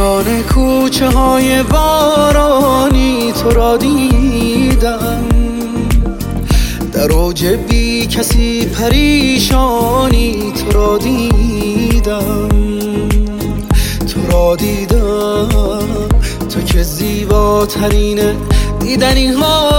میان کوچه های بارانی تو را دیدم، در اوج بی کسی پریشانی تو را دیدم، تو را دیدم، تو که زیباترین دیدنی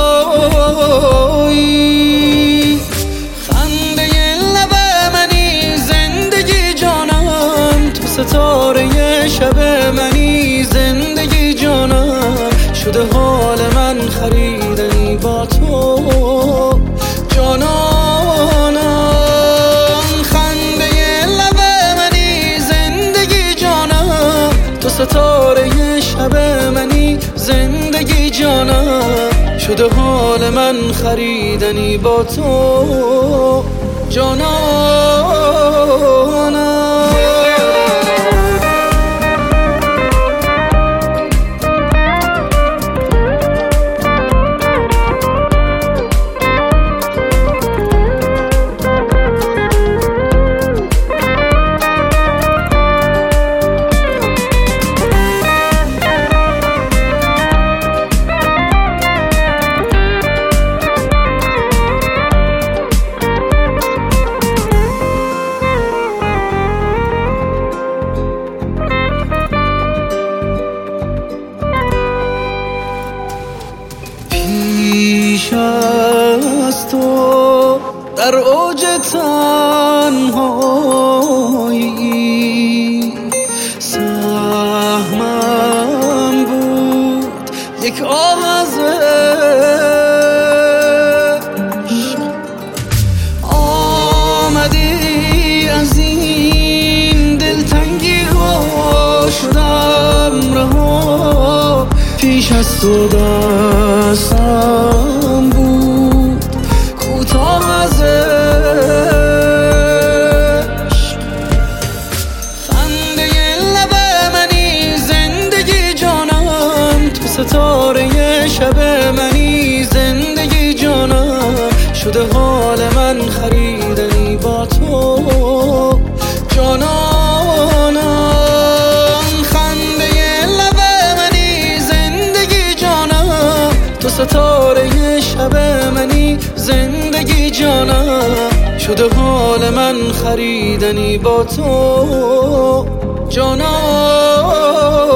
هایی. خنده لب منی زندگی جانم، تو ستاره شب منی زندگی جانم، شده حال من خریدنی با تو جانانم. خنده لب منی زندگی جانم، تو ستاره شب منی زندگی جانم، شده حال من خریدنی با تو جانانم. پیش از تو در اوج تنهایی سهمم بود یک آغاز عشق، آمدی از این دلتنگی ها شدم رها، پیش از تو دستم بود کوتاه از عشق. خنده لب منی زندگی جانم، تو ستاره شب منی زندگی جانم، شده حال من خریدنی با تو جانانم. تو ستاره شب منی زندگی جانم، شده حال من خریدنی با تو جانم.